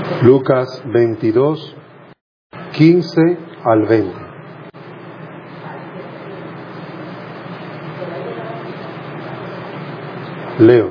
Lucas 22, 15 al 20. Leo.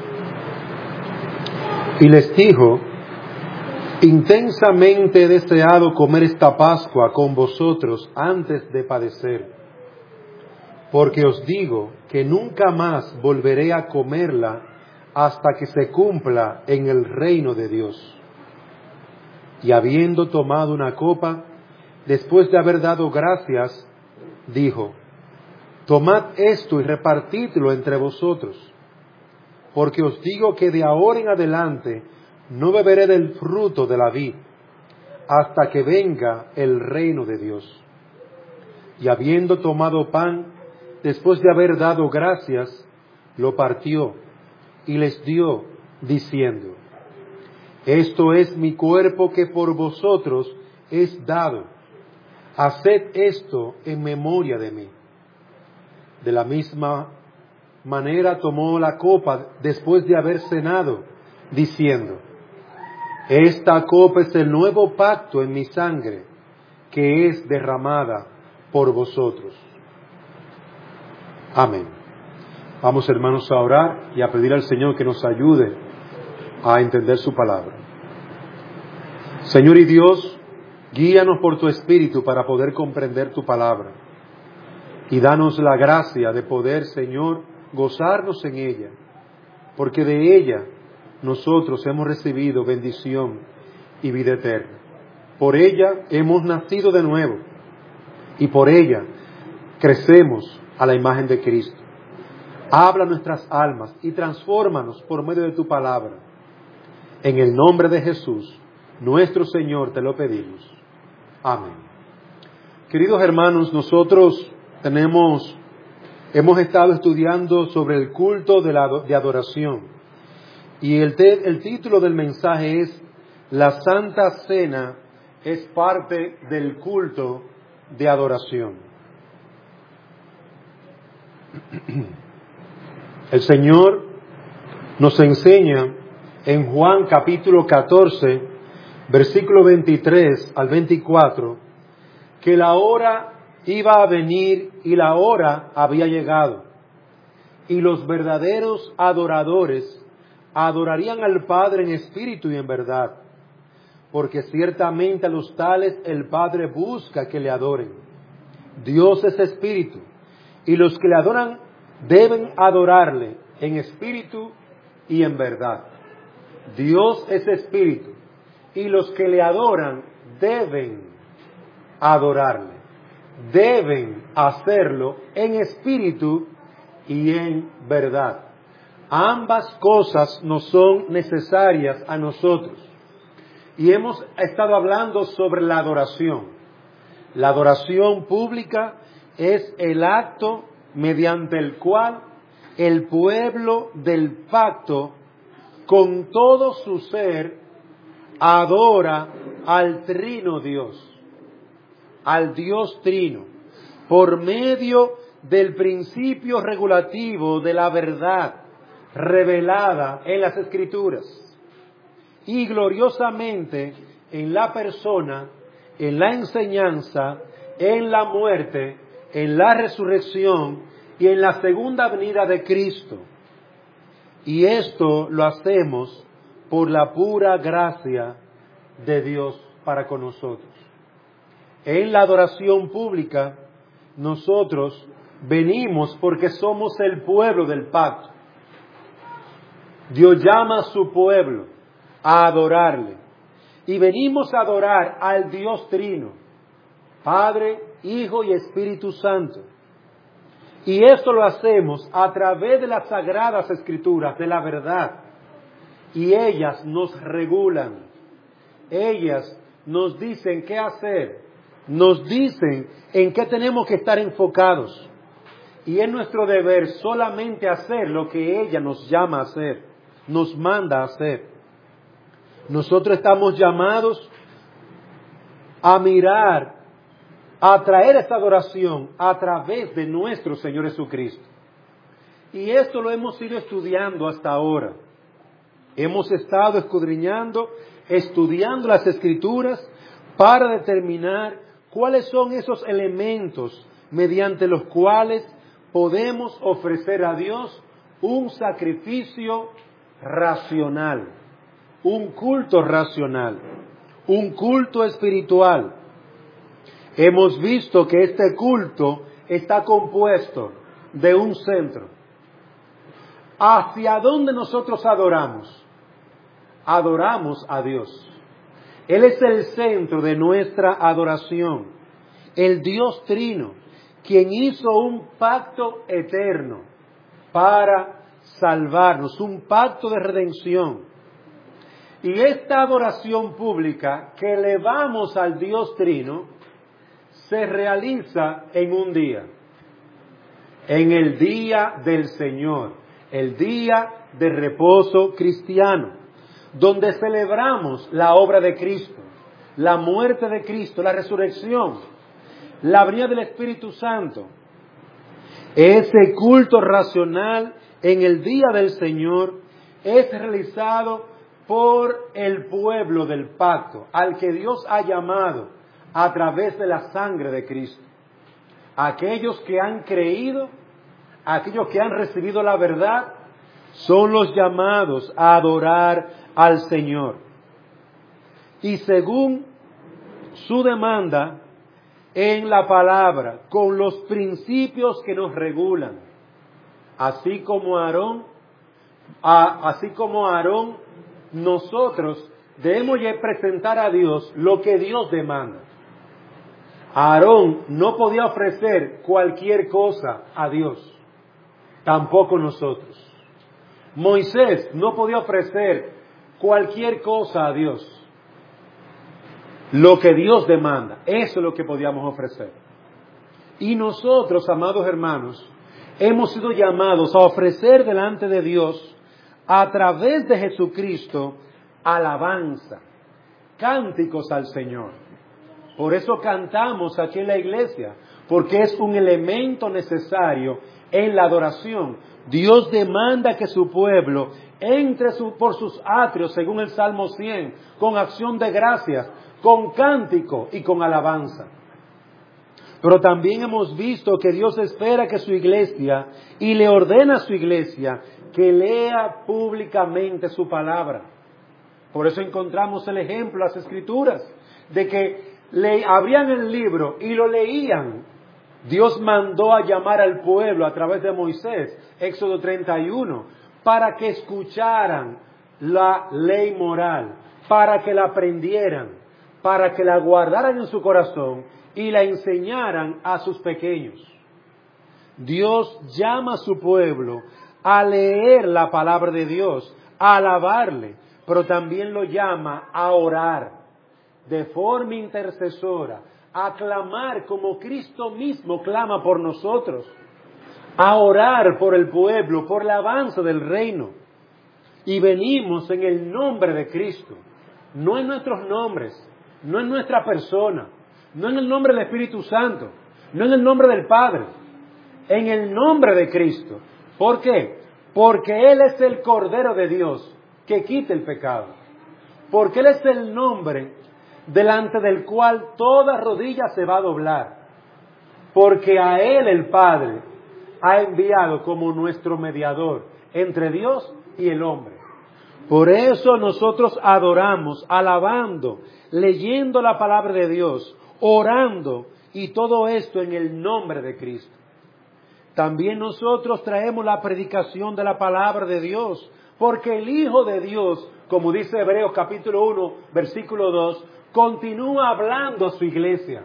Y les dijo: intensamente he deseado comer esta Pascua con vosotros antes de padecer, porque os digo que nunca más volveré a comerla hasta que se cumpla en el reino de Dios. Y habiendo tomado una copa, después de haber dado gracias, dijo: tomad esto y repartidlo entre vosotros, porque os digo que de ahora en adelante no beberé del fruto de la vid, hasta que venga el reino de Dios. Y habiendo tomado pan, después de haber dado gracias, lo partió y les dio, diciendo: esto es mi cuerpo que por vosotros es dado. Haced esto en memoria de mí. De la misma manera tomó la copa después de haber cenado, diciendo: esta copa es el nuevo pacto en mi sangre, que es derramada por vosotros. Amén. Vamos, hermanos, a orar y a pedir al Señor que nos ayude a entender su palabra. Señor y Dios, guíanos por tu Espíritu para poder comprender tu palabra. Y danos la gracia de poder, Señor, gozarnos en ella, porque de ella nosotros hemos recibido bendición y vida eterna. Por ella hemos nacido de nuevo y por ella crecemos a la imagen de Cristo. Habla nuestras almas y transfórmanos por medio de tu palabra. En el nombre de Jesús, nuestro Señor, te lo pedimos. Amén. Queridos hermanos, nosotros hemos estado estudiando sobre el culto de adoración. Y el título del mensaje es: la Santa Cena es parte del culto de adoración. El Señor nos enseña en Juan capítulo 14, versículo 23 al 24, que la hora iba a venir y la hora había llegado, y los verdaderos adoradores adorarían al Padre en espíritu y en verdad, porque ciertamente a los tales el Padre busca que le adoren. Dios es espíritu, y los que le adoran deben adorarle en espíritu y en verdad. Dios es espíritu, y los que le adoran deben adorarle. Deben hacerlo en espíritu y en verdad. Ambas cosas nos son necesarias a nosotros. Y hemos estado hablando sobre la adoración. La adoración pública es el acto mediante el cual el pueblo del pacto, con todo su ser, adora al Trino Dios, al Dios Trino, por medio del principio regulativo de la verdad revelada en las Escrituras, y gloriosamente en la persona, en la enseñanza, en la muerte, en la resurrección y en la segunda venida de Cristo. Y esto lo hacemos por la pura gracia de Dios para con nosotros. En la adoración pública, nosotros venimos porque somos el pueblo del pacto. Dios llama a su pueblo a adorarle. Y venimos a adorar al Dios Trino, Padre, Hijo y Espíritu Santo. Y esto lo hacemos a través de las sagradas Escrituras, de la verdad. Y ellas nos regulan. Ellas nos dicen qué hacer. Nos dicen en qué tenemos que estar enfocados. Y es nuestro deber solamente hacer lo que ella nos llama a hacer, nos manda a hacer. Nosotros estamos llamados a mirar, a traer esta adoración a través de nuestro Señor Jesucristo. Y esto lo hemos ido estudiando hasta ahora. Hemos estado escudriñando, estudiando las Escrituras para determinar cuáles son esos elementos mediante los cuales podemos ofrecer a Dios un sacrificio racional, un culto racional, un culto espiritual. Hemos visto que este culto está compuesto de un centro. ¿Hacia dónde nosotros adoramos? Adoramos a Dios. Él es el centro de nuestra adoración, el Dios Trino, quien hizo un pacto eterno para salvarnos, un pacto de redención. Y esta adoración pública que elevamos al Dios Trino se realiza en un día, en el día del Señor, el día de reposo cristiano, donde celebramos la obra de Cristo, la muerte de Cristo, la resurrección, la venida del Espíritu Santo. Ese culto racional en el día del Señor es realizado por el pueblo del pacto, al que Dios ha llamado a través de la sangre de Cristo. Aquellos que han creído, aquellos que han recibido la verdad, son los llamados a adorar al Señor. Y según su demanda en la palabra, con los principios que nos regulan, así como Aarón, nosotros debemos presentar a Dios lo que Dios demanda. Aarón no podía ofrecer cualquier cosa a Dios, tampoco nosotros. Moisés no podía ofrecer cualquier cosa a Dios. Lo que Dios demanda, eso es lo que podíamos ofrecer. Y nosotros, amados hermanos, hemos sido llamados a ofrecer delante de Dios, a través de Jesucristo, alabanza, cánticos al Señor. Por eso cantamos aquí en la iglesia, porque es un elemento necesario en la adoración. Dios demanda que su pueblo entre por sus atrios, según el Salmo 100, con acción de gracias, con cántico y con alabanza. Pero también hemos visto que Dios espera que su iglesia, y le ordena a su iglesia, que lea públicamente su palabra. Por eso encontramos el ejemplo, las Escrituras, de que abrían el libro y lo leían. Dios mandó a llamar al pueblo a través de Moisés, Éxodo 31, para que escucharan la ley moral, para que la aprendieran, para que la guardaran en su corazón y la enseñaran a sus pequeños. Dios llama a su pueblo a leer la palabra de Dios, a alabarle, pero también lo llama a orar de forma intercesora, a clamar como Cristo mismo clama por nosotros, a orar por el pueblo, por el avance del reino. Y venimos en el nombre de Cristo, no en nuestros nombres, no en nuestra persona, no en el nombre del Espíritu Santo, no en el nombre del Padre, en el nombre de Cristo. ¿Por qué? Porque Él es el Cordero de Dios que quita el pecado. Porque Él es el nombre delante del cual toda rodilla se va a doblar. Porque a Él el Padre ha enviado como nuestro mediador entre Dios y el hombre. Por eso nosotros adoramos, alabando, leyendo la palabra de Dios, orando, y todo esto en el nombre de Cristo. También nosotros traemos la predicación de la palabra de Dios, porque el Hijo de Dios, como dice Hebreos capítulo 1, versículo 2, continúa hablando a su iglesia.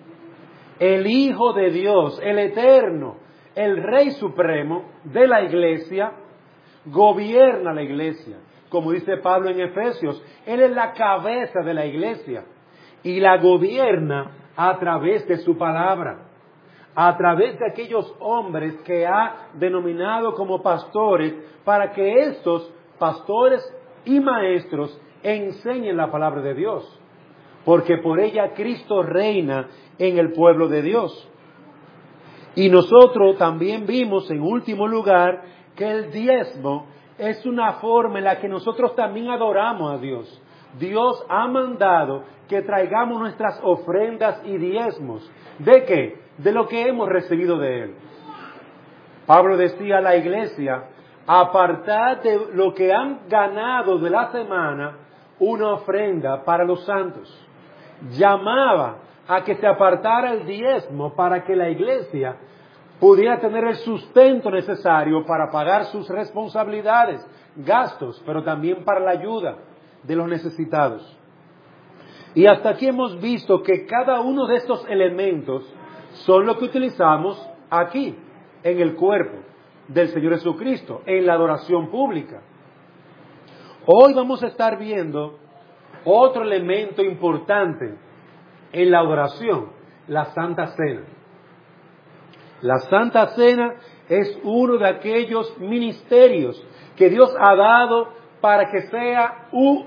El Hijo de Dios, el Eterno, el Rey Supremo de la iglesia, gobierna la iglesia. Como dice Pablo en Efesios, Él es la cabeza de la iglesia y la gobierna a través de su palabra, a través de aquellos hombres que ha denominado como pastores, para que estos pastores y maestros enseñen la palabra de Dios, porque por ella Cristo reina en el pueblo de Dios. Y nosotros también vimos en último lugar que el diezmo es una forma en la que nosotros también adoramos a Dios. Dios ha mandado que traigamos nuestras ofrendas y diezmos. ¿De qué? De lo que hemos recibido de Él. Pablo decía a la iglesia, apartad de lo que han ganado de la semana una ofrenda para los santos. Llamaba a que se apartara el diezmo para que la iglesia pudiera tener el sustento necesario para pagar sus responsabilidades, gastos, pero también para la ayuda de los necesitados. Y hasta aquí hemos visto que cada uno de estos elementos son lo que utilizamos aquí, en el cuerpo del Señor Jesucristo, en la adoración pública. Hoy vamos a estar viendo otro elemento importante en la adoración, la Santa Cena. La Santa Cena es uno de aquellos ministerios que Dios ha dado para que sea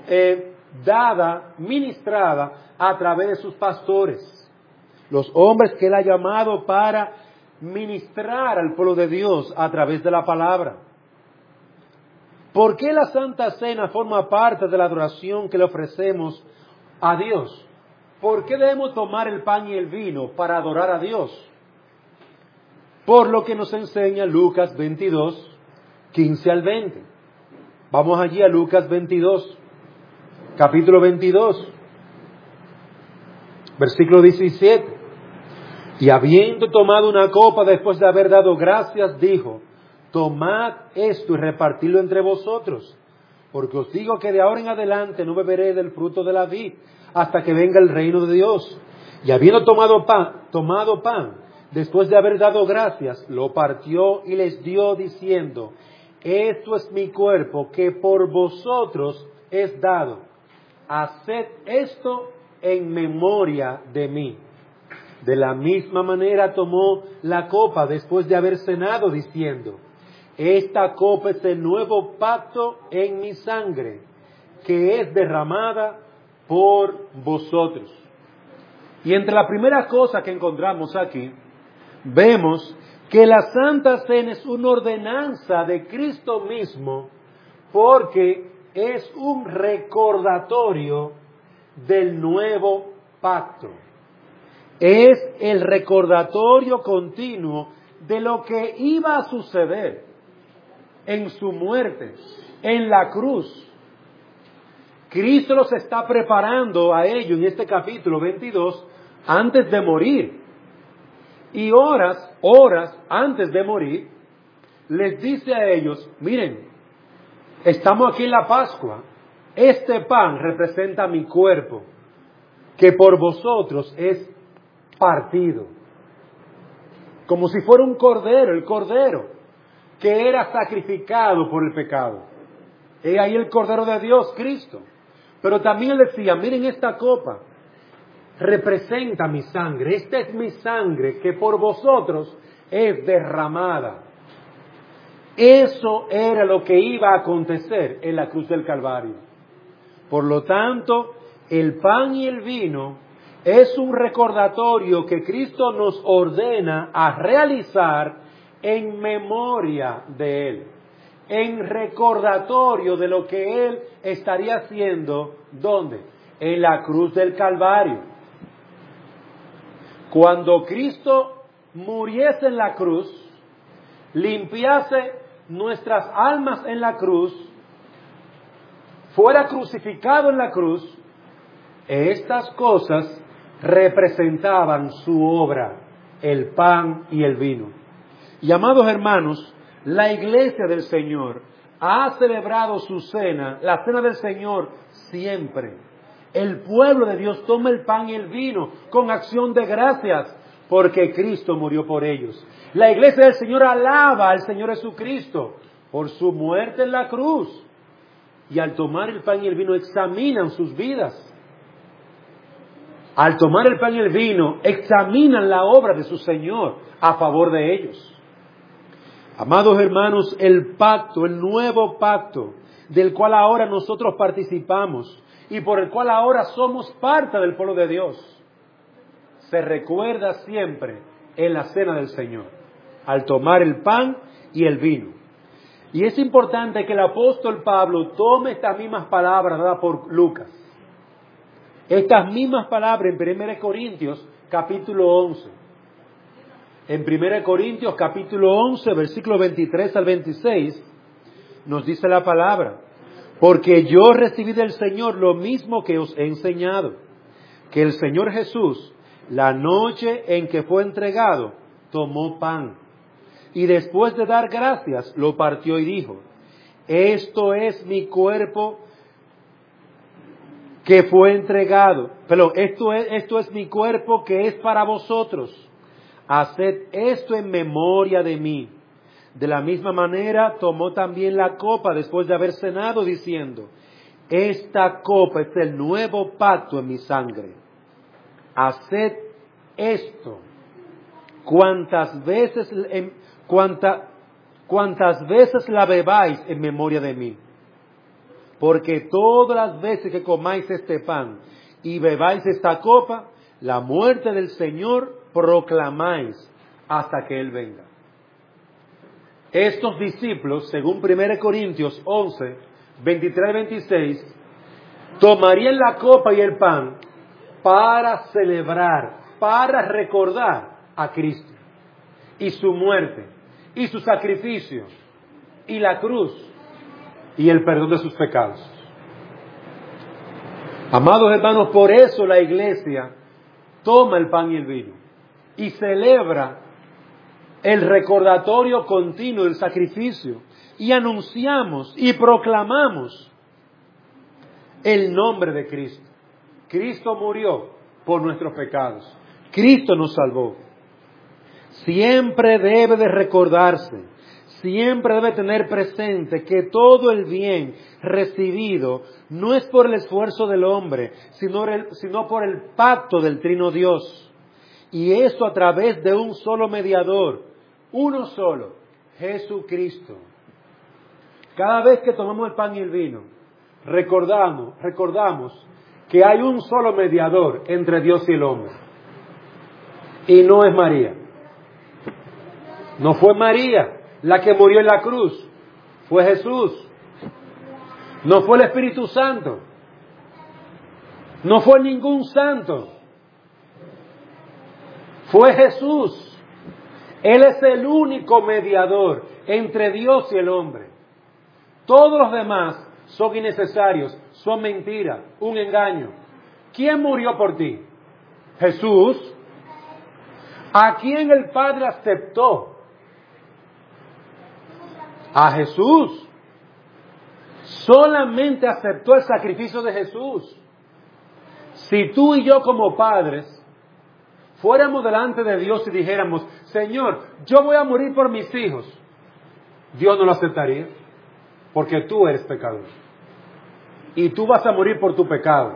ministrada a través de sus pastores, los hombres que Él ha llamado para ministrar al pueblo de Dios a través de la palabra. ¿Por qué la Santa Cena forma parte de la adoración que le ofrecemos a Dios? ¿Por qué debemos tomar el pan y el vino para adorar a Dios? Por lo que nos enseña Lucas 22, 15 al 20. Vamos allí a Lucas 22, capítulo 22, versículo 17. Y habiendo tomado una copa después de haber dado gracias, dijo, tomad esto y repartidlo entre vosotros, porque os digo que de ahora en adelante no beberé del fruto de la vid hasta que venga el reino de Dios. Y habiendo tomado pan, después de haber dado gracias, lo partió y les dio diciendo, esto es mi cuerpo que por vosotros es dado. Haced esto en memoria de mí. De la misma manera tomó la copa después de haber cenado diciendo, esta copa es el nuevo pacto en mi sangre, que es derramada por vosotros. Y entre la primera cosa que encontramos aquí, vemos que la Santa Cena es una ordenanza de Cristo mismo, porque es un recordatorio del nuevo pacto. Es el recordatorio continuo de lo que iba a suceder en su muerte, en la cruz. Cristo los está preparando a ello en este capítulo 22 antes de morir. Y horas antes de morir, les dice a ellos, miren, estamos aquí en la Pascua, este pan representa mi cuerpo, que por vosotros es partido, como si fuera un cordero, el cordero que era sacrificado por el pecado. He ahí el Cordero de Dios, Cristo. Pero también él decía, miren esta copa, representa mi sangre, esta es mi sangre que por vosotros es derramada. Eso era lo que iba a acontecer en la cruz del Calvario. Por lo tanto, el pan y el vino es un recordatorio que Cristo nos ordena a realizar en memoria de Él, en recordatorio de lo que Él estaría haciendo, ¿dónde? En la cruz del Calvario. Cuando Cristo muriese en la cruz, limpiase nuestras almas en la cruz, fuera crucificado en la cruz, estas cosas representaban su obra, el pan y el vino. Y amados hermanos, la iglesia del Señor ha celebrado su cena, la cena del Señor, siempre. El pueblo de Dios toma el pan y el vino con acción de gracias, porque Cristo murió por ellos. La iglesia del Señor alaba al Señor Jesucristo por su muerte en la cruz. Y al tomar el pan y el vino examinan sus vidas. Al tomar el pan y el vino examinan la obra de su Señor a favor de ellos. Amados hermanos, el pacto, el nuevo pacto, del cual ahora nosotros participamos y por el cual ahora somos parte del pueblo de Dios, se recuerda siempre en la cena del Señor, al tomar el pan y el vino. Y es importante que el apóstol Pablo tome estas mismas palabras dadas por Lucas. Estas mismas palabras en 1 Corintios capítulo 11. En 1 Corintios capítulo 11, versículos 23 al 26, nos dice la palabra: porque yo recibí del Señor lo mismo que os he enseñado, que el Señor Jesús, la noche en que fue entregado, tomó pan, y después de dar gracias, lo partió y dijo: esto es mi cuerpo que fue entregado, pero esto es mi cuerpo que es para vosotros. Haced esto en memoria de mí. De la misma manera tomó también la copa después de haber cenado, diciendo: esta copa es el nuevo pacto en mi sangre. Haced esto cuantas veces la bebáis en memoria de mí. Porque todas las veces que comáis este pan y bebáis esta copa, la muerte del Señor proclamáis hasta que Él venga. Estos discípulos, según 1 Corintios 11, 23 y 26, tomarían la copa y el pan para celebrar, para recordar a Cristo y su muerte y su sacrificio y la cruz y el perdón de sus pecados. Amados hermanos, por eso la iglesia toma el pan y el vino y celebra el recordatorio continuo del sacrificio, y anunciamos y proclamamos el nombre de Cristo. Cristo murió por nuestros pecados. Cristo nos salvó. Siempre debe de recordarse, siempre debe tener presente que todo el bien recibido no es por el esfuerzo del hombre, sino por el pacto del Trino Dios. Y eso a través de un solo mediador, uno solo, Jesucristo. Cada vez que tomamos el pan y el vino, recordamos que hay un solo mediador entre Dios y el hombre. Y no es María. No fue María la que murió en la cruz, fue Jesús. No fue el Espíritu Santo. No fue ningún santo. Fue Jesús. Él es el único mediador entre Dios y el hombre. Todos los demás son innecesarios, son mentiras, un engaño. ¿Quién murió por ti? Jesús. ¿A quién el Padre aceptó? A Jesús. Solamente aceptó el sacrificio de Jesús. Si tú y yo como padres fuéramos delante de Dios y dijéramos: Señor, yo voy a morir por mis hijos, Dios no lo aceptaría, porque tú eres pecador y tú vas a morir por tu pecado.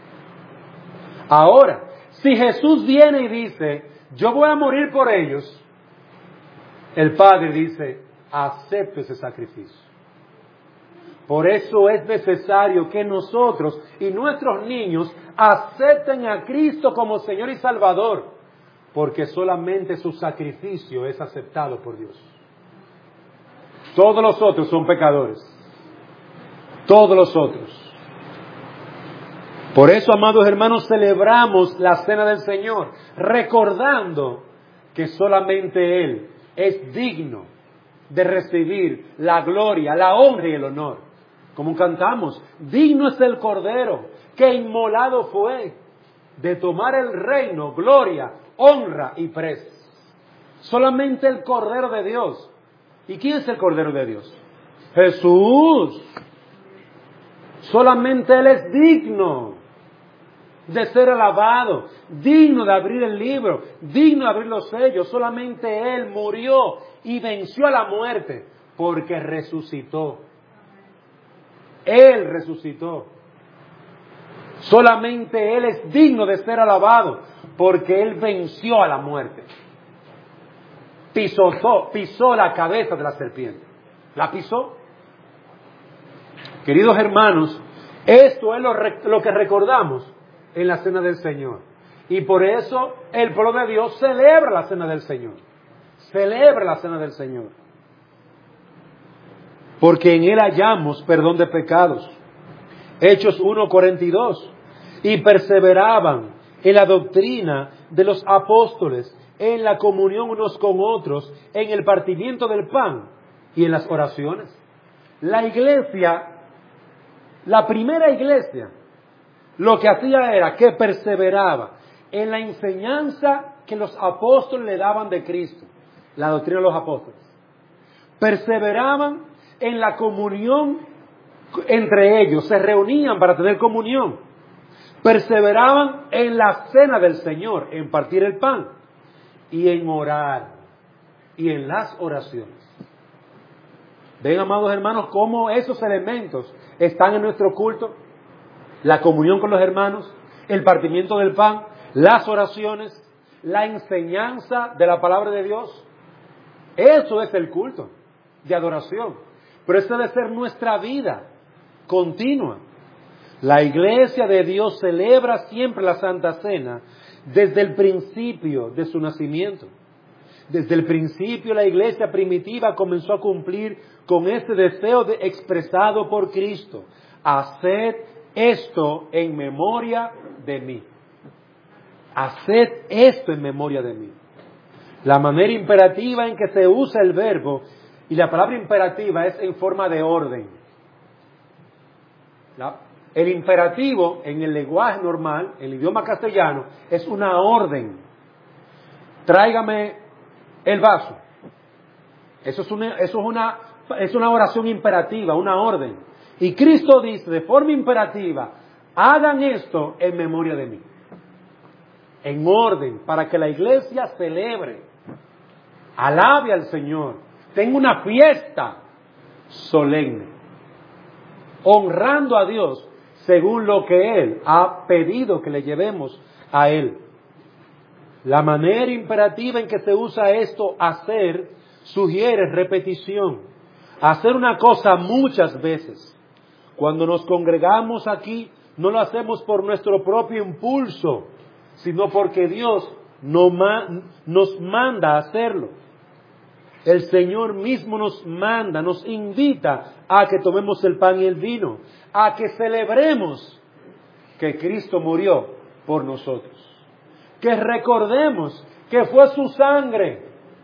Ahora, si Jesús viene y dice: yo voy a morir por ellos, el Padre dice: acepto ese sacrificio. Por eso es necesario que nosotros y nuestros niños acepten a Cristo como Señor y Salvador, porque solamente su sacrificio es aceptado por Dios. Todos los otros son pecadores. Todos los otros. Por eso, amados hermanos, celebramos la cena del Señor, recordando que solamente Él es digno de recibir la gloria, la honra y el honor. Como cantamos: digno es el Cordero que inmolado fue de tomar el reino, gloria, honra y prez. Solamente el Cordero de Dios. ¿Y quién es el Cordero de Dios? Jesús. Solamente Él es digno de ser alabado, digno de abrir el libro, digno de abrir los sellos. Solamente Él murió y venció a la muerte porque resucitó. Él resucitó. Solamente Él es digno de ser alabado porque Él venció a la muerte. Pisó la cabeza de la serpiente. ¿La pisó? Queridos hermanos, esto es lo que recordamos en la cena del Señor. Y por eso el pueblo de Dios celebra la cena del Señor. Celebra la cena del Señor. porque en Él hallamos perdón de pecados. Hechos 1:42. Y perseveraban en la doctrina de los apóstoles, en la comunión unos con otros, en el partimiento del pan y en las oraciones. La iglesia, la primera iglesia, lo que hacía era que perseveraba en la enseñanza que los apóstoles le daban de Cristo, la doctrina de los apóstoles. Perseveraban en la comunión entre ellos, se reunían para tener comunión. Perseveraban en la cena del Señor, en partir el pan y en orar y en las oraciones. Ven, amados hermanos, cómo esos elementos están en nuestro culto: la comunión con los hermanos, el partimiento del pan, las oraciones, la enseñanza de la palabra de Dios. Eso es el culto de adoración. Pero esa debe ser nuestra vida continua. La iglesia de Dios celebra siempre la Santa Cena desde el principio de su nacimiento. Desde el principio la iglesia primitiva comenzó a cumplir con este deseo expresado por Cristo: haced esto en memoria de mí. Haced esto en memoria de mí. La manera imperativa en que se usa el verbo, y la palabra imperativa es en forma de orden. El imperativo en el lenguaje normal, en el idioma castellano, es una orden. Tráigame el vaso. Eso es una oración imperativa, una orden. Y Cristo dice de forma imperativa: hagan esto en memoria de mí. En orden, para que la iglesia celebre, alabe al Señor, tenga una fiesta solemne, honrando a Dios según lo que Él ha pedido que le llevemos a Él. La manera imperativa en que se usa esto, hacer, sugiere repetición. Hacer una cosa muchas veces. Cuando nos congregamos aquí, no lo hacemos por nuestro propio impulso, sino porque Dios nos manda a hacerlo. El Señor mismo nos manda, nos invita a que tomemos el pan y el vino, a que celebremos que Cristo murió por nosotros, que recordemos que fue su sangre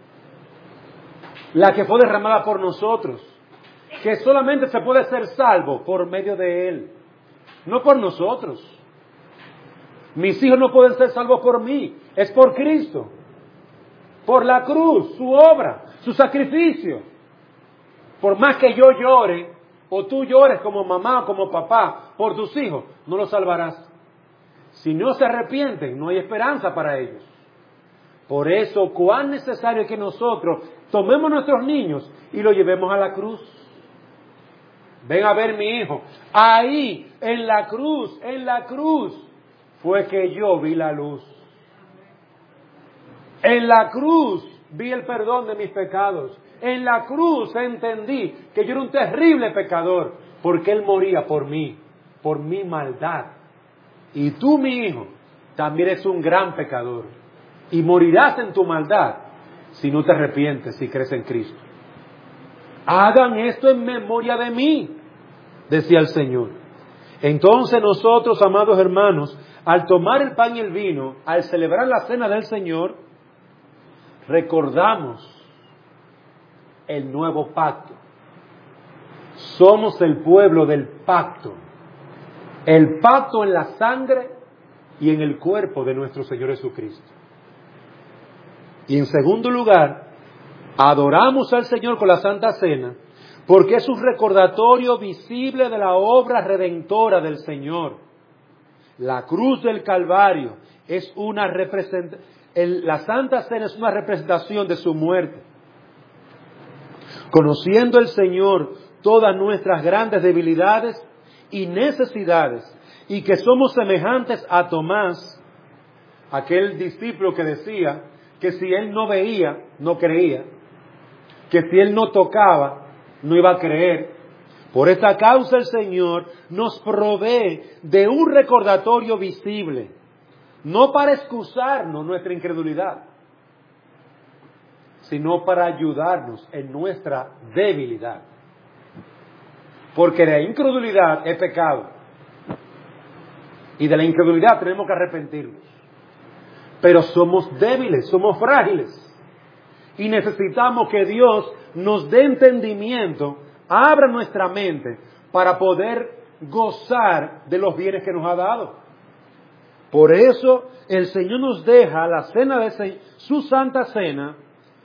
la que fue derramada por nosotros, que solamente se puede ser salvo por medio de Él, no por nosotros. Mis hijos no pueden ser salvos por mí, es por Cristo, por la cruz, su obra, su sacrificio. Por más que yo llore, o tú llores como mamá o como papá por tus hijos, no los salvarás. Si no se arrepienten, no hay esperanza para ellos. Por eso, cuán necesario es que nosotros tomemos nuestros niños y los llevemos a la cruz. Ven a ver mi hijo. Ahí, en la cruz, fue que yo vi la luz. En la cruz vi el perdón de mis pecados. En la cruz entendí que yo era un terrible pecador, porque Él moría por mí, por mi maldad. Y tú, mi hijo, también eres un gran pecador. Y morirás en tu maldad si no te arrepientes, si crees en Cristo. Hagan esto en memoria de mí, decía el Señor. Entonces nosotros, amados hermanos, al tomar el pan y el vino, al celebrar la cena del Señor, recordamos el nuevo pacto. Somos el pueblo del pacto. El pacto en la sangre y en el cuerpo de nuestro Señor Jesucristo. Y en segundo lugar, adoramos al Señor con la Santa Cena, porque es un recordatorio visible de la obra redentora del Señor. La cruz del Calvario es una representación, la Santa Cena es una representación de su muerte. Conociendo el Señor todas nuestras grandes debilidades y necesidades, y que somos semejantes a Tomás, aquel discípulo que decía que si él no veía, no creía, que si él no tocaba, no iba a creer. Por esta causa el Señor nos provee de un recordatorio visible, no para excusarnos nuestra incredulidad, sino para ayudarnos en nuestra debilidad. porque la incredulidad es pecado. Y de la incredulidad tenemos que arrepentirnos. Pero somos débiles, somos frágiles. Y necesitamos que Dios nos dé entendimiento, abra nuestra mente para poder gozar de los bienes que nos ha dado. Por eso el Señor nos deja la cena de su santa cena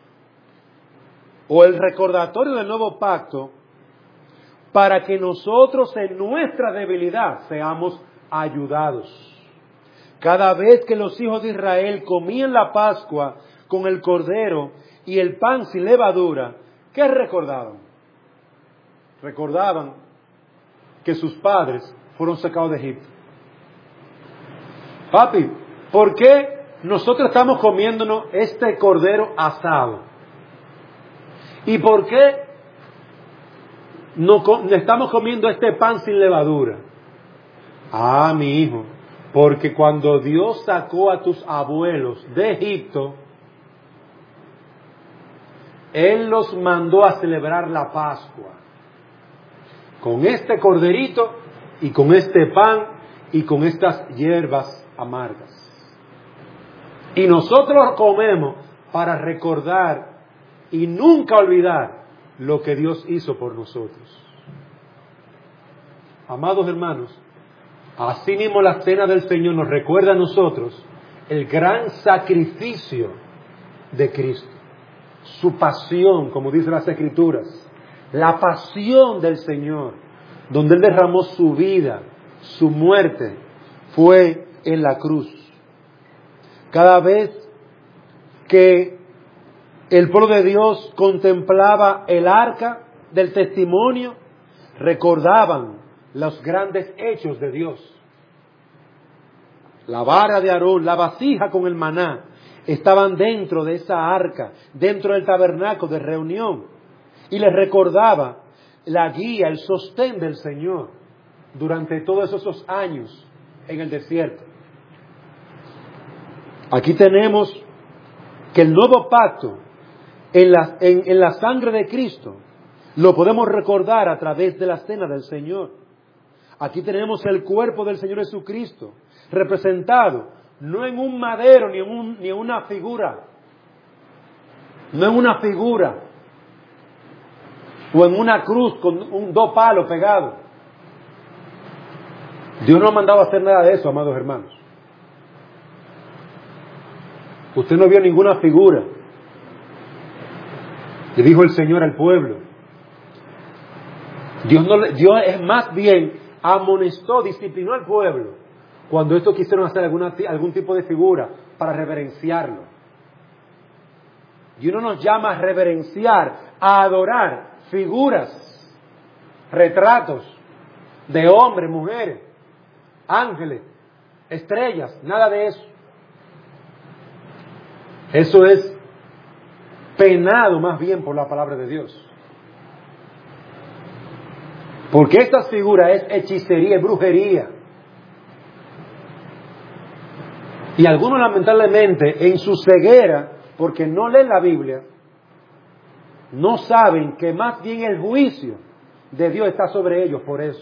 o el recordatorio del nuevo pacto para que nosotros en nuestra debilidad seamos ayudados. Cada vez que los hijos de Israel comían la Pascua con el cordero y el pan sin levadura, ¿qué recordaban? Recordaban que sus padres fueron sacados de Egipto. Papi, ¿por qué nosotros estamos comiéndonos este cordero asado? ¿Y por qué no estamos comiendo este pan sin levadura? Ah, mi hijo, porque cuando Dios sacó a tus abuelos de Egipto, Él los mandó a celebrar la Pascua con este corderito y con este pan y con estas hierbas amargas. Y nosotros comemos para recordar y nunca olvidar lo que Dios hizo por nosotros. Amados hermanos, así mismo la cena del Señor nos recuerda a nosotros el gran sacrificio de Cristo, su pasión, como dicen las Escrituras, la pasión del Señor, donde Él derramó su vida, su muerte, fue en la cruz. Cada vez que el pueblo de Dios contemplaba el arca del testimonio, recordaban los grandes hechos de Dios. La vara de Aarón, la vasija con el maná, estaban dentro de esa arca, dentro del tabernáculo de reunión, y les recordaba la guía, el sostén del Señor durante todos esos años en el desierto. Aquí tenemos que el nuevo pacto en la sangre de Cristo lo podemos recordar a través de la cena del Señor. Aquí tenemos el cuerpo del Señor Jesucristo representado no en un madero ni en una figura, no en una figura o en una cruz con dos palos pegados. Dios no ha mandado a hacer nada de eso, amados hermanos. Usted no vio ninguna figura. Le dijo el Señor al pueblo. Dios es más bien amonestó, disciplinó al pueblo cuando estos quisieron hacer algún tipo de figura para reverenciarlo. Dios no nos llama a reverenciar, a adorar figuras, retratos de hombres, mujeres, ángeles, estrellas, nada de eso. Eso es penado más bien por la palabra de Dios. Porque esta figura es hechicería, es brujería. Y algunos lamentablemente en su ceguera, porque no leen la Biblia, no saben que más bien el juicio de Dios está sobre ellos por eso.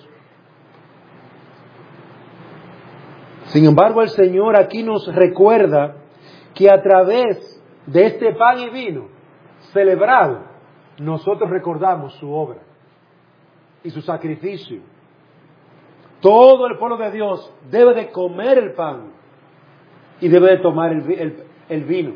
Sin embargo, el Señor aquí nos recuerda que a través de este pan y vino celebrado, nosotros recordamos su obra y su sacrificio. Todo el pueblo de Dios debe de comer el pan y debe de tomar el vino.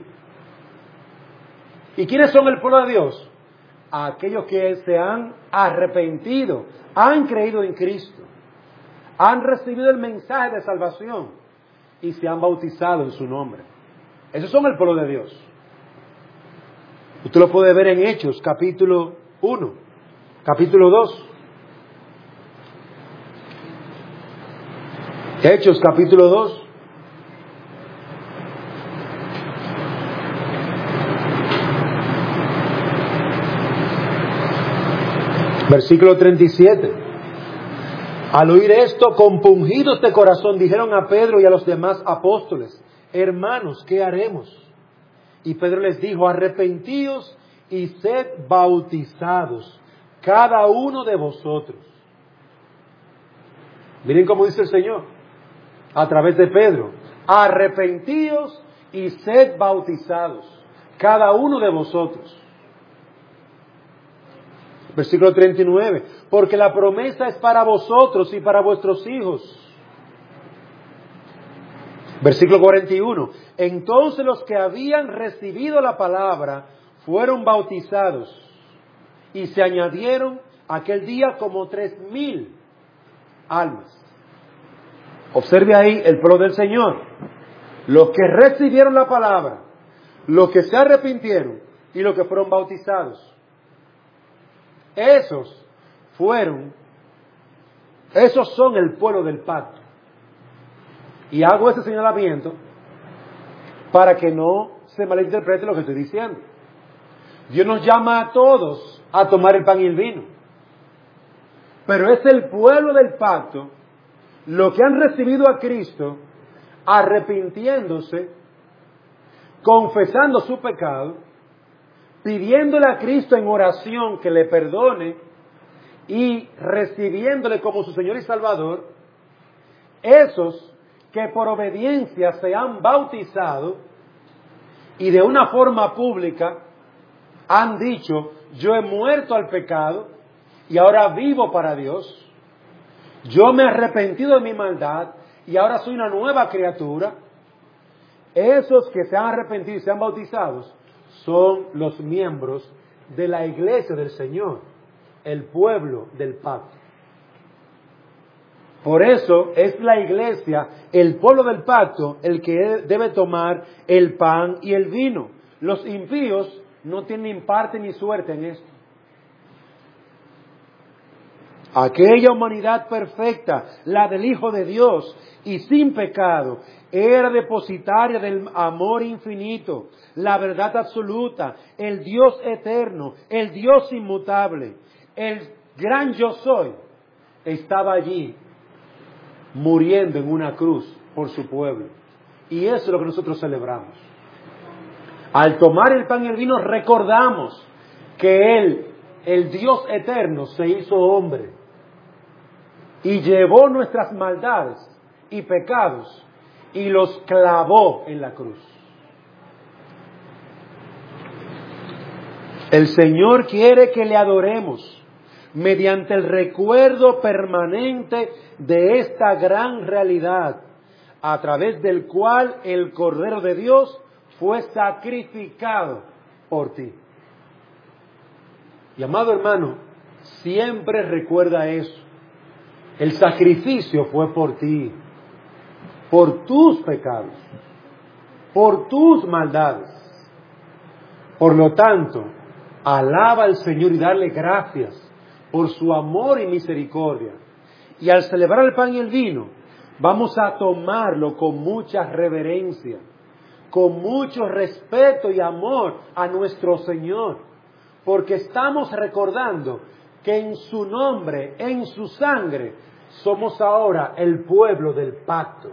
¿Y quiénes son el pueblo de Dios? Aquellos que se han arrepentido, han creído en Cristo, han recibido el mensaje de salvación y se han bautizado en su nombre. Esos son el pueblo de Dios. Usted lo puede ver en Hechos, capítulo 1, capítulo 2. Hechos, capítulo 2. Versículo 37. Al oír esto, compungidos de corazón, dijeron a Pedro y a los demás apóstoles: hermanos, ¿qué haremos? Y Pedro les dijo: arrepentíos y sed bautizados, cada uno de vosotros, Miren cómo dice el Señor a través de Pedro: arrepentíos y sed bautizados, cada uno de vosotros. Versículo 39, porque la promesa es para vosotros y para vuestros hijos. Versículo 41, entonces los que habían recibido la palabra fueron bautizados y se añadieron aquel día como 3,000 almas. Observe ahí el pueblo del Señor, los que recibieron la palabra, los que se arrepintieron y los que fueron bautizados. Esos son el pueblo del pacto. Y hago ese señalamiento para que no se malinterprete lo que estoy diciendo. Dios nos llama a todos a tomar el pan y el vino, pero es el pueblo del pacto, los que han recibido a Cristo, arrepintiéndose, confesando su pecado, pidiéndole a Cristo en oración que le perdone y recibiéndole como su Señor y Salvador. Esos que por obediencia se han bautizado y de una forma pública han dicho: yo he muerto al pecado y ahora vivo para Dios, yo me he arrepentido de mi maldad y ahora soy una nueva criatura. Esos que se han arrepentido y se han bautizado son los miembros de la iglesia del Señor, el pueblo del pacto. Por eso es la iglesia, el pueblo del pacto, el que debe tomar el pan y el vino. Los impíos no tienen ni parte ni suerte en esto. Aquella humanidad perfecta, la del Hijo de Dios y sin pecado, era depositaria del amor infinito, la verdad absoluta, el Dios eterno, el Dios inmutable, el gran yo soy, estaba allí muriendo en una cruz por su pueblo. Y eso es lo que nosotros celebramos. Al tomar el pan y el vino recordamos que Él, el Dios eterno, se hizo hombre y llevó nuestras maldades y pecados y los clavó en la cruz. El Señor quiere que le adoremos mediante el recuerdo permanente de esta gran realidad, a través del cual el Cordero de Dios fue sacrificado por ti. Y amado hermano, siempre recuerda eso. El sacrificio fue por ti, por tus pecados, por tus maldades. Por lo tanto, alaba al Señor y darle gracias por su amor y misericordia. Y al celebrar el pan y el vino, vamos a tomarlo con mucha reverencia, con mucho respeto y amor a nuestro Señor, porque estamos recordando que en su nombre, en su sangre, somos ahora el pueblo del pacto.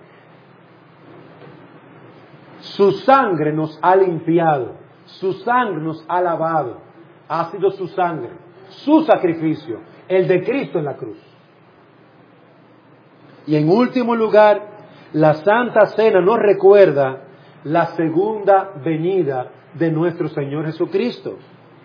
Su sangre nos ha limpiado, su sangre nos ha lavado, ha sido su sangre, su sacrificio, el de Cristo en la cruz. Y en último lugar, la Santa Cena nos recuerda la segunda venida de nuestro Señor Jesucristo.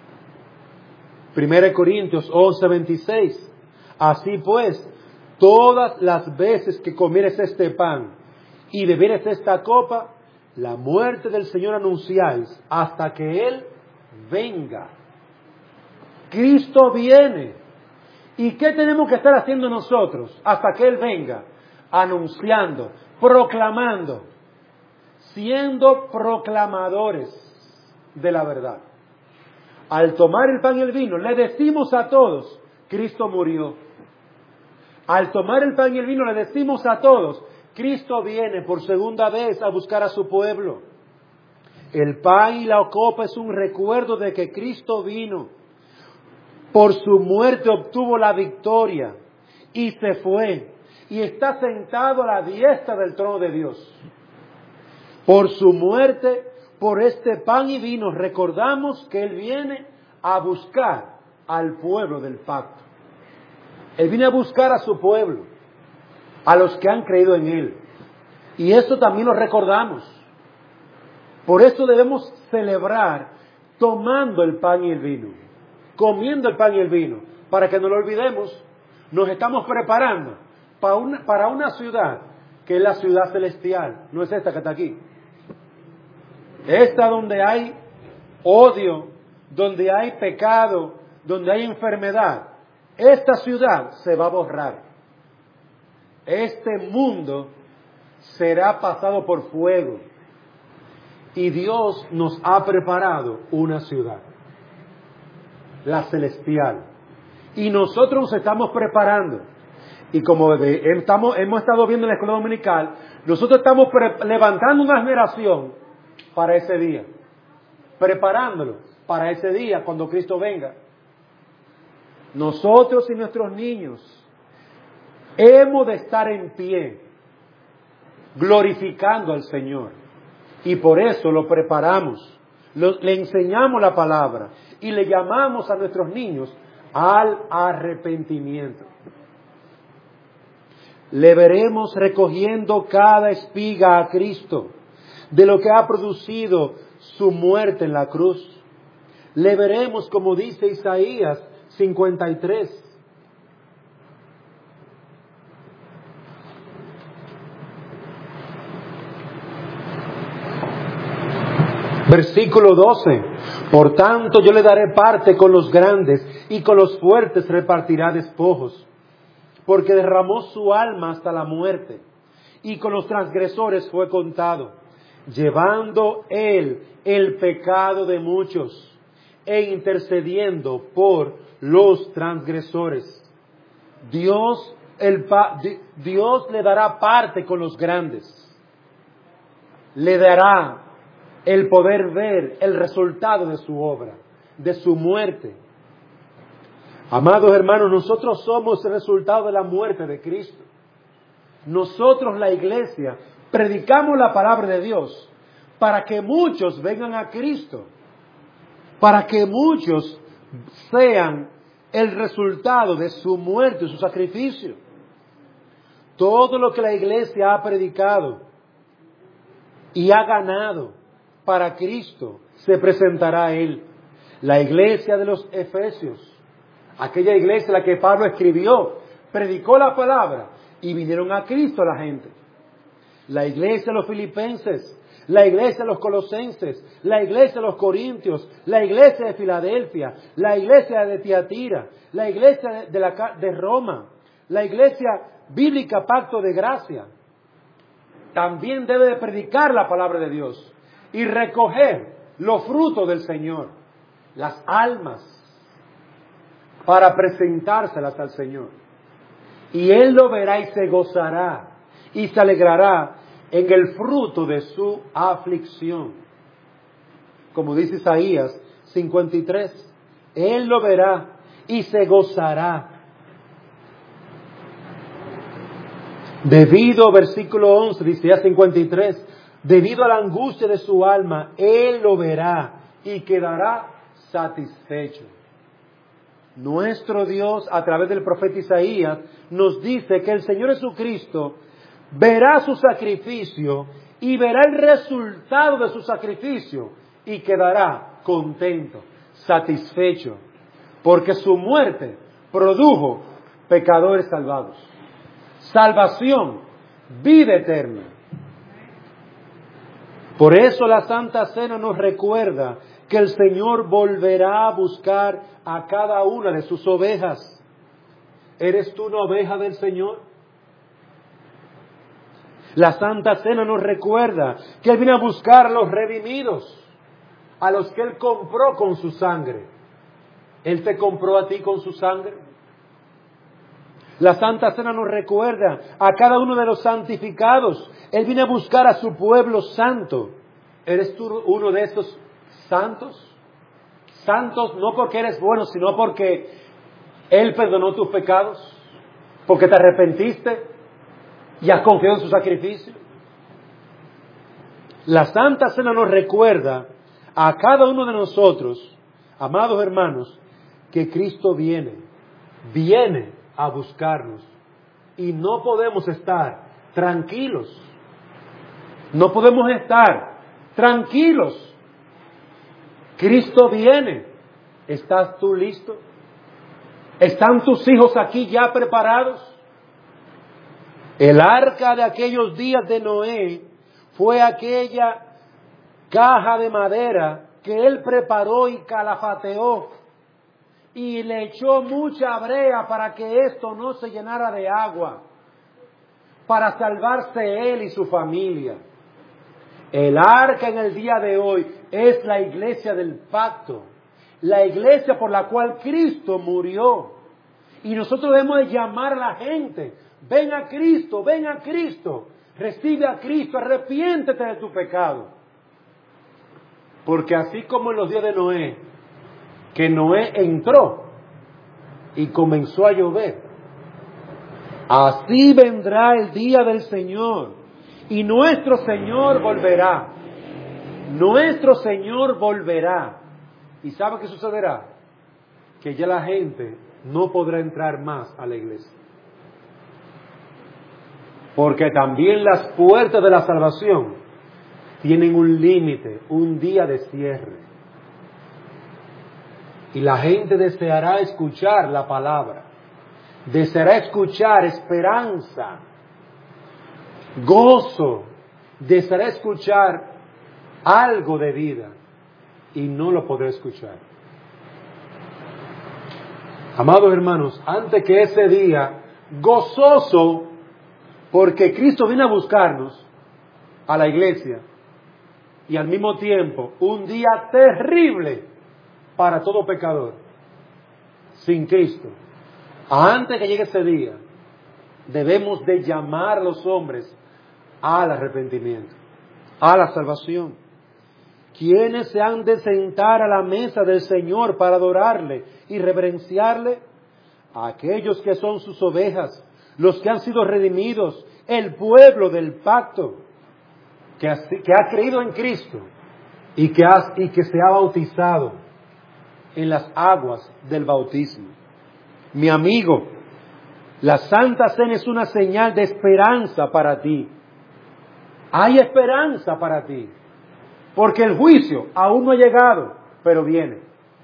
1 Corintios 11:26. Así pues, todas las veces que comieres este pan y bebieres esta copa, la muerte del Señor anunciáis hasta que Él venga. Cristo viene. ¿Y qué tenemos que estar haciendo nosotros hasta que Él venga? Anunciando, proclamando, siendo proclamadores de la verdad. Al tomar el pan y el vino, le decimos a todos: Cristo murió. Al tomar el pan y el vino, le decimos a todos: Cristo viene por segunda vez a buscar a su pueblo. El pan y la copa es un recuerdo de que Cristo vino. Por su muerte obtuvo la victoria y se fue y está sentado a la diestra del trono de Dios. Por su muerte, por este pan y vino, recordamos que Él viene a buscar al pueblo del pacto. Él viene a buscar a su pueblo. a los que han creído en Él. Y eso también lo recordamos. Por eso debemos celebrar tomando el pan y el vino, comiendo el pan y el vino, para que no lo olvidemos. Nos estamos preparando para una ciudad que es la ciudad celestial, no es esta que está aquí. Esta donde hay odio, donde hay pecado, donde hay enfermedad. Esta ciudad se va a borrar. Este mundo será pasado por fuego. Y Dios nos ha preparado una ciudad, la celestial. Y nosotros nos estamos preparando. Y como hemos estado viendo en la escuela dominical, nosotros estamos levantando una generación para ese día, preparándolo para ese día cuando Cristo venga. Nosotros y nuestros niños hemos de estar en pie, glorificando al Señor. Y por eso lo preparamos, le enseñamos la palabra y le llamamos a nuestros niños al arrepentimiento. Le veremos recogiendo cada espiga a Cristo de lo que ha producido su muerte en la cruz. Le veremos, como dice Isaías 53. Versículo 12. Por tanto yo le daré parte con los grandes y con los fuertes repartirá despojos, porque derramó su alma hasta la muerte y con los transgresores fue contado, llevando él el pecado de muchos e intercediendo por los transgresores. Dios le dará parte con los grandes, le dará el poder ver el resultado de su obra, de su muerte. Amados hermanos, nosotros somos el resultado de la muerte de Cristo. Nosotros, la iglesia, predicamos la palabra de Dios para que muchos vengan a Cristo, para que muchos sean el resultado de su muerte, su sacrificio. Todo lo que la iglesia ha predicado y ha ganado para Cristo se presentará a Él. La iglesia de los Efesios, aquella iglesia a la que Pablo escribió, predicó la palabra y vinieron a Cristo la gente. La iglesia de los Filipenses, la iglesia de los Colosenses, la iglesia de los Corintios, la iglesia de Filadelfia, la iglesia de Tiatira, la iglesia de Roma, la iglesia bíblica Pacto de Gracia, también debe de predicar la palabra de Dios y recoger los frutos del Señor, las almas, para presentárselas al Señor. Y Él lo verá y se gozará y se alegrará en el fruto de su aflicción. Como dice Isaías 53, Él lo verá y se gozará. Debido, versículo 11, dice Isaías 53, debido a la angustia de su alma, Él lo verá y quedará satisfecho. Nuestro Dios, a través del profeta Isaías, nos dice que el Señor Jesucristo verá su sacrificio y verá el resultado de su sacrificio y quedará contento, satisfecho, porque su muerte produjo pecadores salvados, salvación, vida eterna. Por eso la Santa Cena nos recuerda que el Señor volverá a buscar a cada una de sus ovejas. ¿Eres tú una oveja del Señor? La Santa Cena nos recuerda que Él viene a buscar a los redimidos, a los que Él compró con su sangre. ¿Él te compró a ti con su sangre? La Santa Cena nos recuerda a cada uno de los santificados. Él viene a buscar a su pueblo santo. ¿Eres tú uno de esos santos? Santos no porque eres bueno, sino porque Él perdonó tus pecados, porque te arrepentiste y has confiado en su sacrificio. La Santa Cena nos recuerda a cada uno de nosotros, amados hermanos, que Cristo viene a buscarnos Y no podemos estar tranquilos. No podemos estar tranquilos. Cristo viene. ¿Estás tú listo? ¿Están tus hijos aquí ya preparados? El arca de aquellos días de Noé fue aquella caja de madera que él preparó y calafateó y le echó mucha brea para que esto no se llenara de agua, para salvarse él y su familia. El arca en el día de hoy es la iglesia del pacto, la iglesia por la cual Cristo murió. Y nosotros debemos de llamar a la gente: ven a Cristo, recibe a Cristo, arrepiéntete de tu pecado. Porque así como en los días de Noé, que Noé entró y comenzó a llover, así vendrá el día del Señor y nuestro Señor volverá. Nuestro Señor volverá. ¿Y sabe qué sucederá? Que ya la gente no podrá entrar más a la iglesia. Porque también las puertas de la salvación tienen un límite, un día de cierre. Y la gente deseará escuchar la palabra, deseará escuchar esperanza, gozo, deseará escuchar algo de vida y no lo podrá escuchar. Amados hermanos, antes que ese día gozoso, porque Cristo vino a buscarnos a la iglesia, y al mismo tiempo un día terrible para todo pecador sin Cristo, antes que llegue ese día debemos de llamar a los hombres al arrepentimiento, a la salvación. ¿Quiénes se han de sentar a la mesa del Señor para adorarle y reverenciarle? Aquellos que son sus ovejas, los que han sido redimidos, el pueblo del pacto, que ha creído en Cristo y que se ha bautizado en las aguas del bautismo. Mi amigo, la Santa Cena es una señal de esperanza para ti. Hay esperanza para ti, porque el juicio aún no ha llegado, pero viene.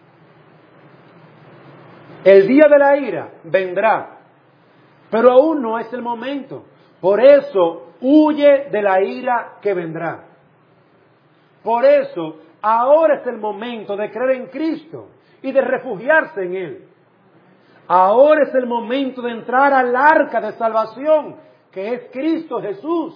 El día de la ira vendrá, pero aún no es el momento. Por eso huye de la ira que vendrá. Por eso ahora es el momento de creer en Cristo y de refugiarse en Él. Ahora es el momento de entrar al arca de salvación, que es Cristo Jesús,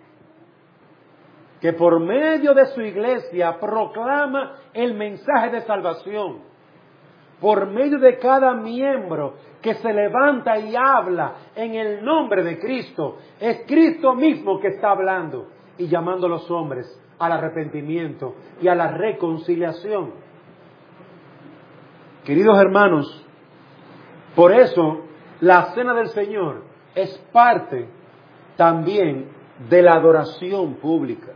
que por medio de su iglesia proclama el mensaje de salvación. Por medio de cada miembro que se levanta y habla en el nombre de Cristo, es Cristo mismo que está hablando y llamando a los hombres al arrepentimiento y a la reconciliación. Queridos hermanos, por eso la cena del Señor es parte también de la adoración pública.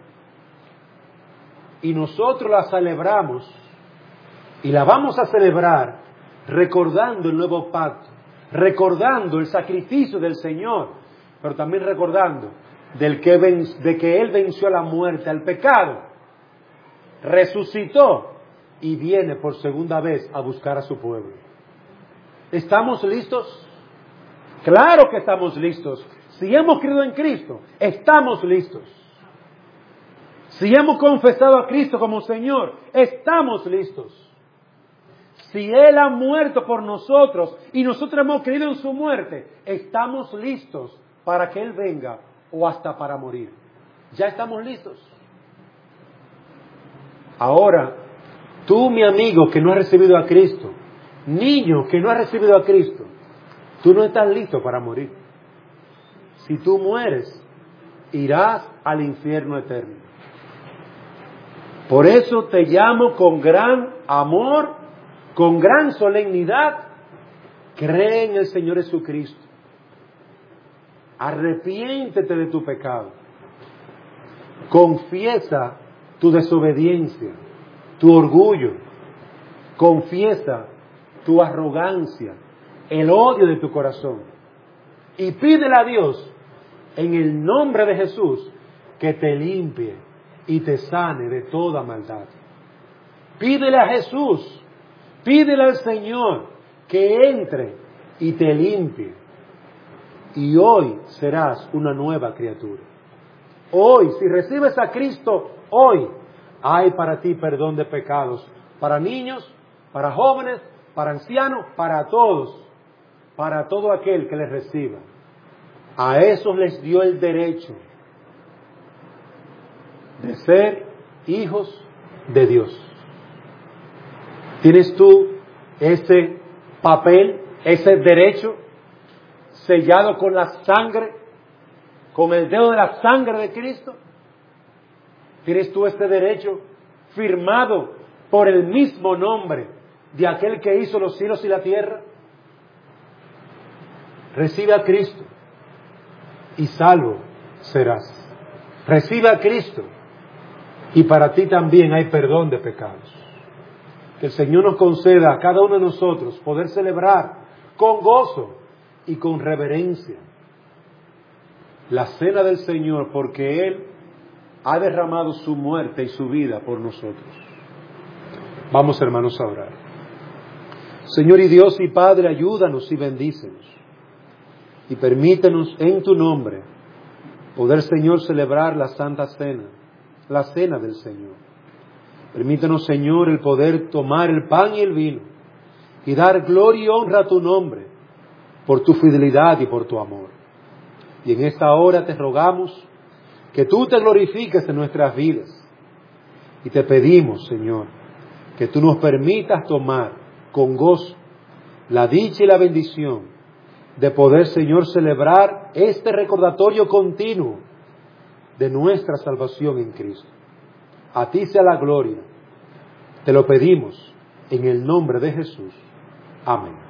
Y nosotros la celebramos y la vamos a celebrar recordando el nuevo pacto, recordando el sacrificio del Señor, pero también recordando de que Él venció a la muerte, al pecado, resucitó y viene por segunda vez a buscar a su pueblo. ¿Estamos listos? Claro que estamos listos. Si hemos creído en Cristo, estamos listos. Si hemos confesado a Cristo como Señor, estamos listos. Si Él ha muerto por nosotros y nosotros hemos creído en su muerte, estamos listos para que Él venga o hasta para morir. Ya estamos listos. Ahora, tú, mi amigo, que no has recibido a Cristo, niño que no has recibido a Cristo, tú no estás listo para morir. Si tú mueres, irás al infierno eterno. Por eso te llamo con gran amor, con gran solemnidad, cree en el Señor Jesucristo. Arrepiéntete de tu pecado. Confiesa tu desobediencia, tu orgullo. Confiesa tu arrogancia, el odio de tu corazón. Y pídele a Dios, en el nombre de Jesús, que te limpie y te sane de toda maldad. Pídele a Jesús, pídele al Señor que entre y te limpie. Y hoy serás una nueva criatura. Hoy, si recibes a Cristo, hoy hay para ti perdón de pecados. Para niños, para jóvenes, para ancianos, para todos. Para todo aquel que les reciba. A esos les dio el derecho de ser hijos de Dios. ¿Tienes tú ese papel, ese derecho sellado con la sangre, con el dedo de la sangre de Cristo? ¿Tienes tú ese derecho firmado por el mismo nombre de aquel que hizo los cielos y la tierra? Recibe a Cristo y salvo serás. Recibe a Cristo y para ti también hay perdón de pecados. Que el Señor nos conceda a cada uno de nosotros poder celebrar con gozo y con reverencia la cena del Señor, porque Él ha derramado su muerte y su vida por nosotros. Vamos, hermanos, a orar. Señor y Dios y Padre, ayúdanos y bendícenos. Y permítenos en tu nombre poder, Señor, celebrar la Santa Cena, la cena del Señor. Permítenos, Señor, el poder tomar el pan y el vino y dar gloria y honra a tu nombre por tu fidelidad y por tu amor. Y en esta hora te rogamos que tú te glorifiques en nuestras vidas. Y te pedimos, Señor, que tú nos permitas tomar con gozo la dicha y la bendición de poder, Señor, celebrar este recordatorio continuo de nuestra salvación en Cristo. A ti sea la gloria. Te lo pedimos en el nombre de Jesús. Amén.